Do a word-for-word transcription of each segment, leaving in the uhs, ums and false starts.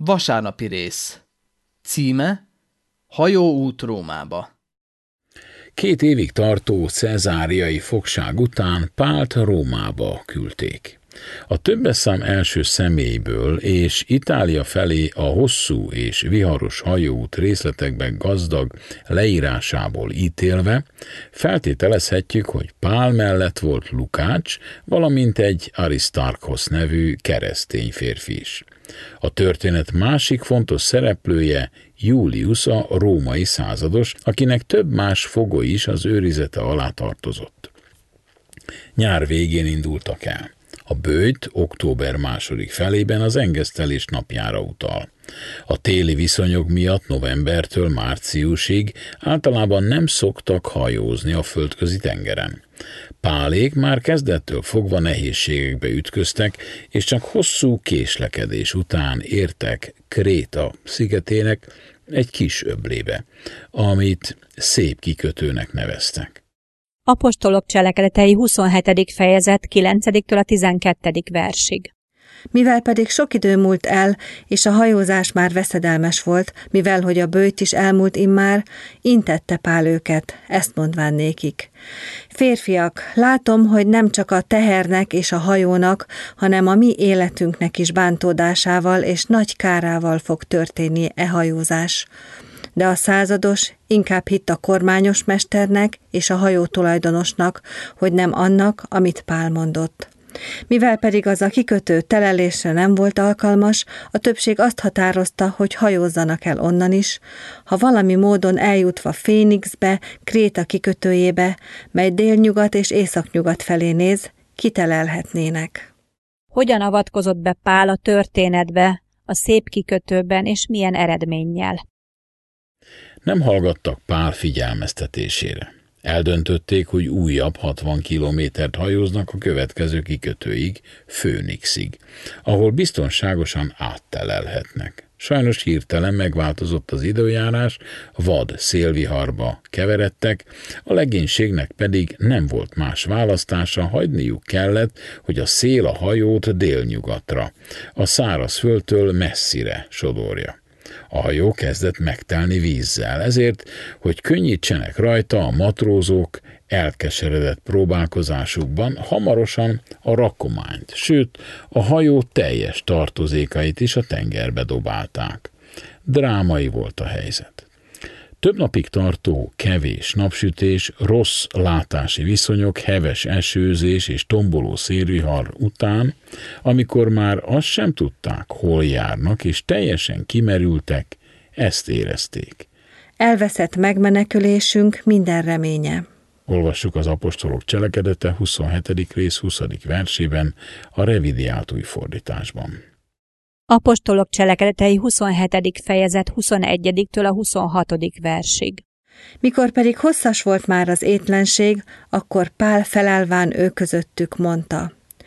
Vasárnapi rész. Címe: Hajóút Rómába. Két évig tartó cezáriai fogság után Pált Rómába küldték. A többeszám első személyből és Itália felé a hosszú és viharos hajóút részletekben gazdag leírásából ítélve feltételezhetjük, hogy Pál mellett volt Lukács, valamint egy Arisztarkhosz nevű keresztény férfi is. A történet másik fontos szereplője Július, a római százados, akinek több más fogoly is az őrizete alá tartozott. Nyár végén indultak el. A böjt október második felében az engesztelés napjára utal. A téli viszonyok miatt novembertől márciusig általában nem szoktak hajózni a földközi tengeren. Pálék már kezdettől fogva nehézségekbe ütköztek, és csak hosszú késlekedés után értek Kréta szigetének egy kis öblébe, amit szép kikötőnek neveztek. Apostolok cselekedetei huszonhetedik fejezet kilencediktől a tizenkettedik versig. Mivel pedig sok idő múlt el, és a hajózás már veszedelmes volt, mivel hogy a böjt is elmúlt immár, intette Pál őket, ezt mondván nékik. Férfiak, látom, hogy nem csak a tehernek és a hajónak, hanem a mi életünknek is bántódásával és nagy kárával fog történni e hajózás. De a százados inkább hitt a kormányos mesternek és a hajó tulajdonosnak, hogy nem annak, amit Pál mondott. Mivel pedig az a kikötő telelésre nem volt alkalmas, a többség azt határozta, hogy hajózzanak el onnan is, ha valami módon eljutva Fénixbe, Kréta kikötőjébe, mely délnyugat és északnyugat felé néz, kitelelhetnének. Hogyan avatkozott be Pál a történetbe, a szép kikötőben, és milyen eredménnyel? Nem hallgattak Pál figyelmeztetésére. Eldöntötték, hogy újabb hatvan kilométert hajóznak a következő kikötőig, Főnixig, ahol biztonságosan áttelelhetnek. Sajnos hirtelen megváltozott az időjárás, vad szélviharba keveredtek, a legénységnek pedig nem volt más választása, hagyniuk kellett, hogy a szél a hajót délnyugatra, a szárazföldtől messzire sodorja. A hajó kezdett megtelni vízzel, ezért, hogy könnyítsenek rajta, a matrózok elkeseredett próbálkozásukban hamarosan a rakományt, sőt, a hajó teljes tartozékait is a tengerbe dobálták. Drámai volt a helyzet. Több napig tartó kevés napsütés, rossz látási viszonyok, heves esőzés és tomboló szélvihar után, amikor már azt sem tudták, hol járnak, és teljesen kimerültek, ezt érezték. Elveszett megmenekülésünk minden reménye. Olvassuk az Apostolok cselekedete huszonhetedik rész huszadik versében, a revidiált újfordításban. Apostolok cselekedetei huszonhetedik fejezet huszonegyediktől a huszonhatodik versig. Mikor pedig hosszas volt már az étlenség, akkor Pál felállván ő közöttük mondta: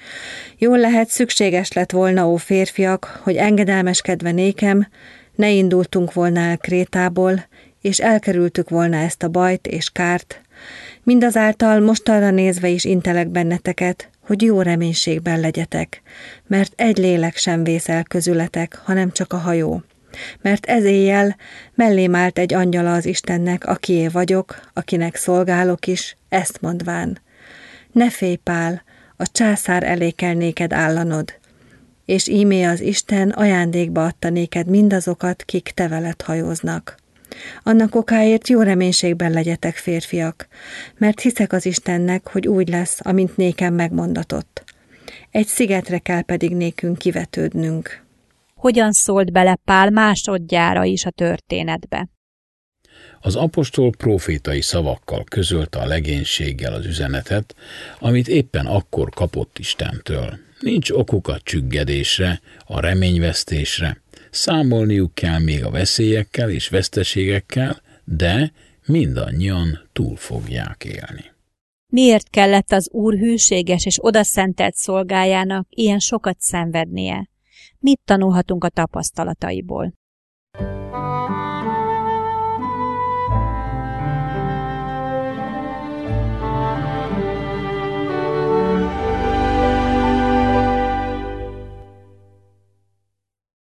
Jól lehet, szükséges lett volna, ó férfiak, hogy engedelmeskedve nékem, ne indultunk volna el Krétából, és elkerültük volna ezt a bajt és kárt. Mindazáltal most arra nézve is intelek benneteket, hogy jó reménységben legyetek, mert egy lélek sem vész el közületek, hanem csak a hajó. Mert ez éjjel mellém állt egy angyala az Istennek, akié vagyok, akinek szolgálok is, ezt mondván: Ne félj, Pál, a császár elé kell néked állanod, és ímé az Isten ajándékba adta néked mindazokat, kik te veled hajóznak. Annak okáért jó reménységben legyetek, férfiak, mert hiszek az Istennek, hogy úgy lesz, amint nékem megmondatott. Egy szigetre kell pedig nékünk kivetődnünk. Hogyan szólt bele Pál másodjára is a történetbe? Az apostol prófétai szavakkal közölte a legénységgel az üzenetet, amit éppen akkor kapott Istentől. Nincs okuk a csüggedésre, a reményvesztésre, számolniuk kell még a veszélyekkel és veszteségekkel, de mindannyian túl fogják élni. Miért kellett az Úr hűséges és odaszentelt szolgájának ilyen sokat szenvednie? Mit tanulhatunk a tapasztalataiból?